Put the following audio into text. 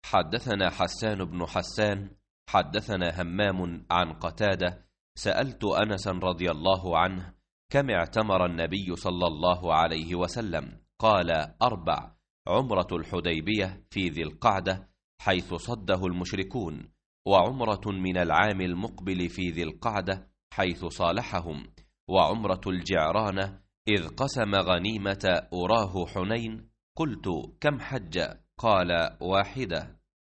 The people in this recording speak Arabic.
حدثنا حسان بن حسان حدثنا همام عن قتادة سألت أنس رضي الله عنه كم اعتمر النبي صلى الله عليه وسلم؟ قال 4: عمرة الحديبية في ذي القعدة حيث صده المشركون، وعمرة من العام المقبل في ذي القعدة حيث صالحهم، وعمرة الجعرانة إذ قسم غنيمة أراه حنين. قلت: كم حج؟ قال: 1.